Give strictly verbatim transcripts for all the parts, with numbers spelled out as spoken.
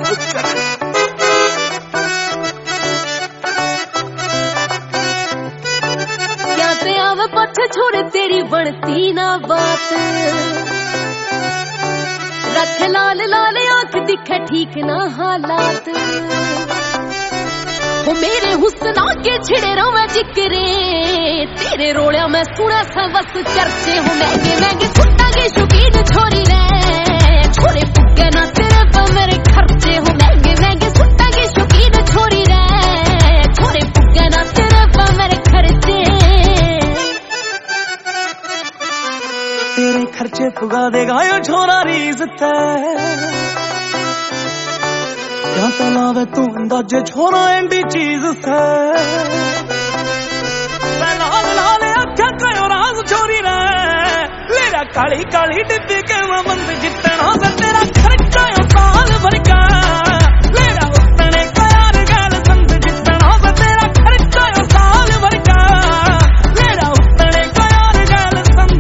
क्या ते आवे पाछे छोड़े तेरी बनती ना बात, रख लाल लाल आंख दिखे ठीक ना हालात। वो मेरे हुस्ना के छिड़े रवा जिक्रे, तेरे रोलिया मैं सुना सा बस चर्चे हो। महंगे महंगे सुट्टा के शौकीन छोरी रे, छोरे पुगे ना तेरे पर मेरे खर्चे हो। महंगे महंगे सुट्टा के शौकीन छोरी रे, छोरे पुगे ना तेरे पर मेरे खर्चे। तेरे खर्चे पुगा देगा यो छोरा रीस क्या तलावे तू अंदाजे छोरा एंडी चीज से। लाल लाल अखा कयो राज छोरी रे, मेरा काली काली डिब्बी के मैं बंद जितना से तेरा खर्चा यो साल भर का। मेरा उतने का यार गैल संग जितना से तेरा खर्चा यो साल भर का। मेरा उतने का यार गैल संग।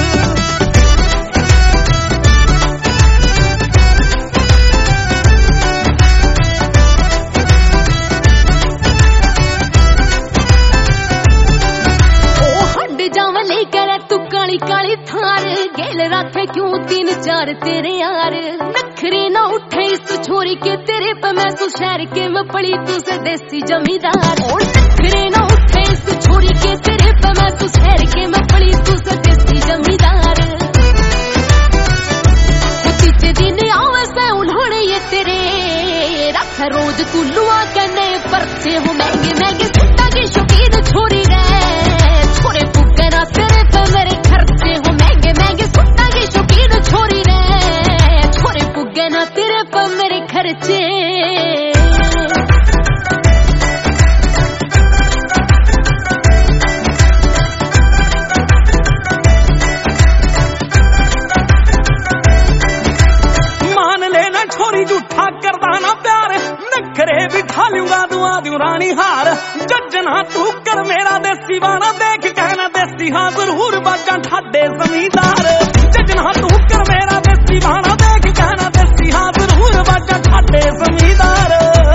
तू काली काली थार गेल रखे क्यों तीन चार तेरे यार। नखरे ना उठे इस छोरी के तेरे पे मैं तू शहर के मैं पड़ी तू से देसी जमींदार। और नखरे ना उठे इस छोरी के तेरे पे मैं तू शहर के मैं पड़ी तू से देसी जमींदार। तीजे दिन आवे से उन्होंने ये तेरे रख रोज तू लुआ के नए परचे हो। महंगे महंगे सुट्टा की शौकीन छोरी रे, छोरे पुगे ना तेरे पे मेरे खर्चे हो। महंगे महंगे सुट्टा की शौकीन छोरी रे, छोरे पुगे ना तेरे पे मेरे खर्चे। मान लेना छोरी झूठा करदा ना प्यार, नखरे बिठा लूंगा दुआ दूं रानी हार। जजना तू कर मेरा देसी बाना देख कहना देसी हाँ जरूर बाजा ठाडे जमींदार। जजना तू कर मेरा देसी बाना देख कहना देसी हाँ जरूर बाजा ठाडे जमींदार।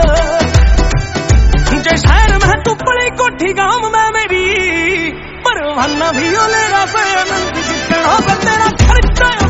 जे शहर में तू पड़ी कोठी गांव में मेरी, परवाना भी ओ लेगा से आनंद जितना से तेरा खर्चा